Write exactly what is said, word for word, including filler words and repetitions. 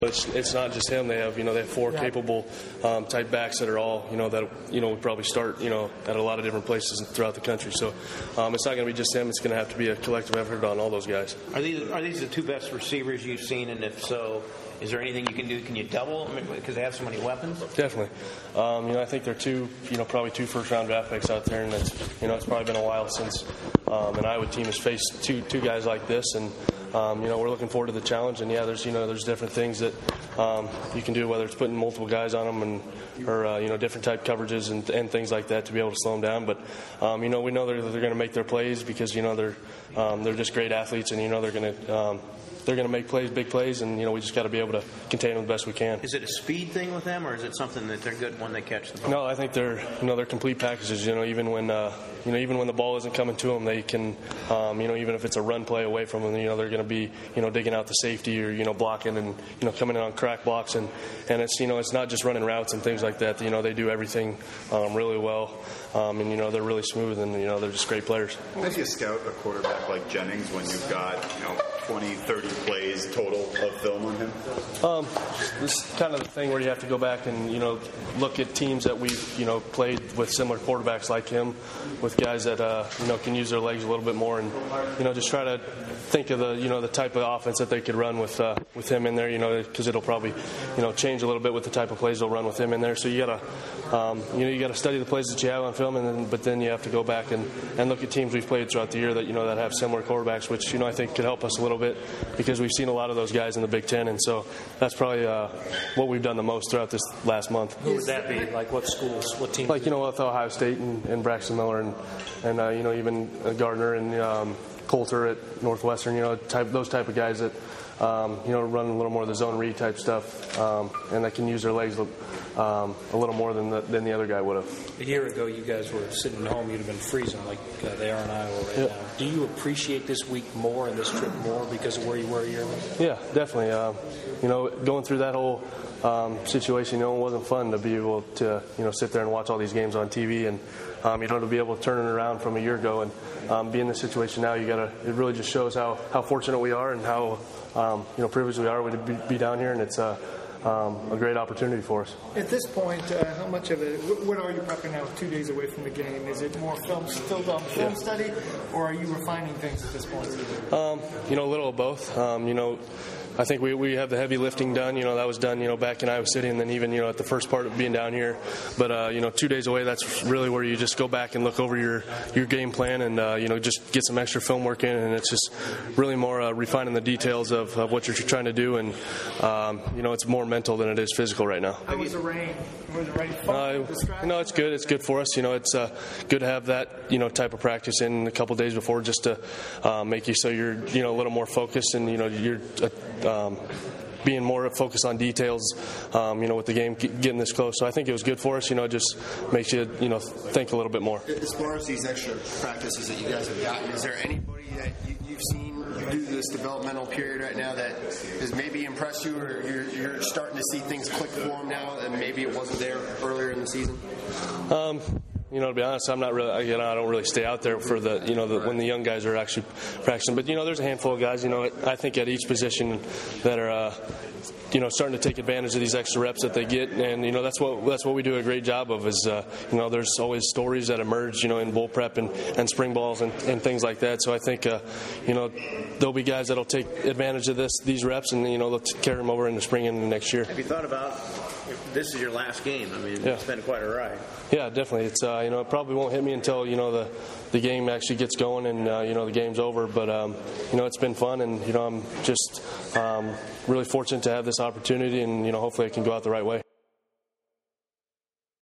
It's, it's not just him. They have, you know, they have four capable um, type backs that are all, you know, that, you know, would probably start, you know, at a lot of different places throughout the country. So um, it's not going to be just him. It's going to have to be a collective effort on all those guys. Are these are these the two best receivers you've seen? And if so, is there anything you can do? Can you double? I mean, because they have so many weapons. Definitely. Um, you know, I think they're two, you know, probably two first-round draft picks out there, and it's, you know, it's probably been a while since um, an Iowa team has faced two two guys like this, and. Um, you know, we're looking forward to the challenge, and yeah, there's you know there's different things that um, you can do, whether it's putting multiple guys on them and or uh, you know different type coverages and, and things like that to be able to slow them down. But um, you know we know they're they're going to make their plays because you know they're um, they're just great athletes, and you know they're going to. Um, They're going to make plays, big plays, and you know we just got to be able to contain them the best we can. Is it a speed thing with them, or is it something that they're good when they catch the ball? No, I think they're you know they're complete packages. You know, even when uh, you know even when the ball isn't coming to them, they can um, you know even if it's a run play away from them, you know they're going to be you know digging out the safety or you know blocking and you know coming in on crack blocks, and, and it's you know it's not just running routes and things like that. You know they do everything um, really well, um, and you know they're really smooth, and you know they're just great players. How do you scout a quarterback like Jennings when you've got you know twenty, thirty plays total of film on him? Um, this is kind of the thing where you have to go back and you know look at teams that we've you know played with similar quarterbacks like him, with guys that uh, you know can use their legs a little bit more, and you know just try to think of the you know the type of offense that they could run with uh, with him in there. You know because it'll probably you know change a little bit with the type of plays they'll run with him in there. So you gotta um, you know you gotta study the plays that you have on film, and then but then you have to go back and, and look at teams we've played throughout the year that you know that have similar quarterbacks, which you know I think could help us a little bit because we've seen a lot of those guys in the Big Ten, and so that's probably uh, what we've done the most throughout this last month. Who would that be? Like what schools? What teams? Like you know with Ohio State and, and Braxton Miller and and uh, you know even Gardner and um, Coulter at Northwestern. You know type those type of guys that um, you know run a little more of the zone read type stuff, um, and that can use their legs um, a little more than the, than the other guy would have. A year ago, you guys were sitting at home. You'd have been freezing like uh, they are in Iowa right yeah. now. Do you appreciate this week more and this trip more because of where you were a year ago? Yeah, definitely. Uh, you know, going through that whole um, situation, you know, it wasn't fun to be able to, you know, sit there and watch all these games on T V, and um, you know, to be able to turn it around from a year ago and um, be in this situation now. You gotta. It really just shows how, how fortunate we are and how um, you know privileged we are to be, be down here, and it's uh, um, a great opportunity for us. At this point, uh, how much of it? What are you prepping now? Two days away from the game, is it more film, still on film yeah. study, or are you refining things at this point? Um, you know, a little of both. Um, you know. I think we, we have the heavy lifting done. You know, that was done, you know, back in Iowa City, and then even, you know, at the first part of being down here. But, uh, you know, two days away, that's really where you just go back and look over your, your game plan and, uh, you know, just get some extra film work in. And it's just really more uh, refining the details of, of what you're trying to do. And, um, you know, it's more mental than it is physical right now. How was the rain? Was the rain fun? Uh, no, it's good. It's good for us. You know, it's uh, good to have that, you know, type of practice in a couple days before just to uh, make you so you're, you know, a little more focused and, you know, you're uh, Um, being more focused on details, um, you know, with the game getting this close. So I think it was good for us. You know, it just makes you, you know, think a little bit more. As far as these extra practices that you guys have gotten, is there anybody that you, you've seen do this developmental period right now that has maybe impressed you, or you're, you're starting to see things click for them now and maybe it wasn't there earlier in the season? Um, You know, to be honest, I'm not really. You know, I don't really stay out there for the, you know, the, when the young guys are actually practicing. But you know, there's a handful of guys. You know, I think at each position that are, uh, you know, starting to take advantage of these extra reps that they get, and you know, that's what that's what we do a great job of. Is uh, you know, there's always stories that emerge, you know, in bowl prep and, and spring balls and, and things like that. So I think, uh, you know, there'll be guys that'll take advantage of this these reps, and you know, they'll carry them over into spring and next year. Have you thought about if this is your last game? I mean, yeah. It's been quite a ride. Yeah, definitely. It's uh, you know, it probably won't hit me until you know the, the game actually gets going and uh, you know the game's over. But um, you know, it's been fun, and you know, I'm just um, really fortunate to have this opportunity, and you know, hopefully, it can go out the right way.